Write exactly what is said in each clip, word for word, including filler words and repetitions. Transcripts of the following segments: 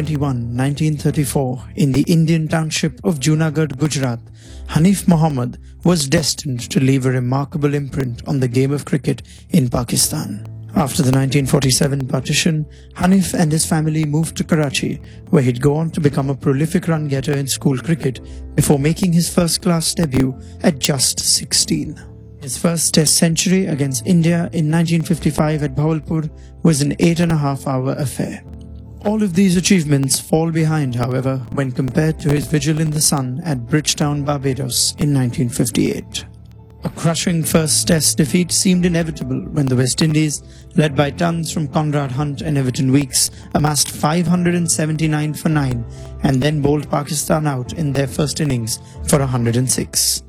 twenty-first, nineteen thirty-four, in the Indian township of Junagadh, Gujarat, Hanif Mohammad was destined to leave a remarkable imprint on the game of cricket in Pakistan. After the nineteen forty-seven partition, Hanif and his family moved to Karachi, where he'd go on to become a prolific run-getter in school cricket before making his first-class debut at just sixteen. His first Test century against India in nineteen fifty-five at Bhawalpur was an eight and a half hour affair. All of these achievements fall behind, however, when compared to his vigil in the sun at Bridgetown, Barbados in nineteen fifty-eight. A crushing first Test defeat seemed inevitable when the West Indies, led by tons from Conrad Hunt and Everton Weekes, amassed five hundred seventy-nine for nine and then bowled Pakistan out in their first innings for one hundred six.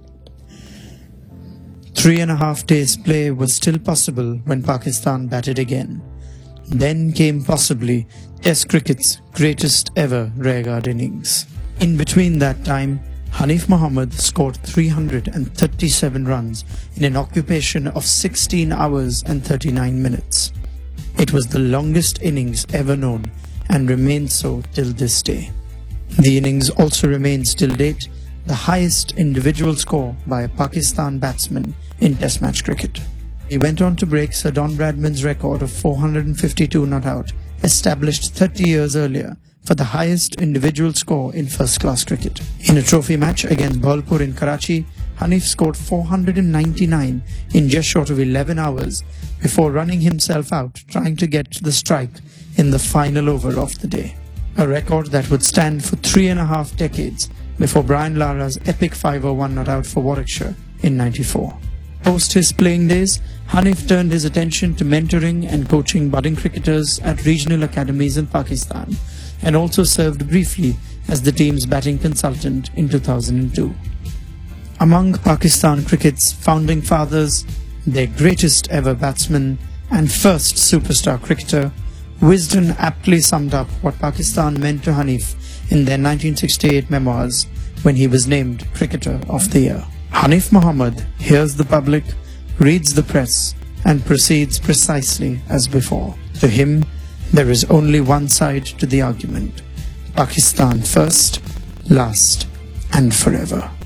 Three and a half days' play was still possible when Pakistan batted again. Then came possibly Test cricket's greatest ever rearguard innings. In between that time, Hanif Mohammad scored three hundred thirty-seven runs in an occupation of sixteen hours and thirty-nine minutes. It was the longest innings ever known and remains so till this day. The innings also remains till date the highest individual score by a Pakistan batsman in Test match cricket. He went on to break Sir Don Bradman's record of four hundred fifty-two not out, established thirty years earlier, for the highest individual score in first-class cricket. In a trophy match against Bhawalpur in Karachi, Hanif scored four hundred ninety-nine in just short of eleven hours before running himself out trying to get the strike in the final over of the day. A record that would stand for three and a half decades before Brian Lara's epic five oh one not out for Warwickshire in ninety-four. Post his playing days, Hanif turned his attention to mentoring and coaching budding cricketers at regional academies in Pakistan, and also served briefly as the team's batting consultant in two thousand two. Among Pakistan cricket's founding fathers, their greatest ever batsman and first superstar cricketer, Wisden aptly summed up what Pakistan meant to Hanif in their nineteen sixty-eight memoirs when he was named Cricketer of the Year. Hanif Mohammad hears the public, reads the press, and proceeds precisely as before. To him, there is only one side to the argument: Pakistan first, last, and forever.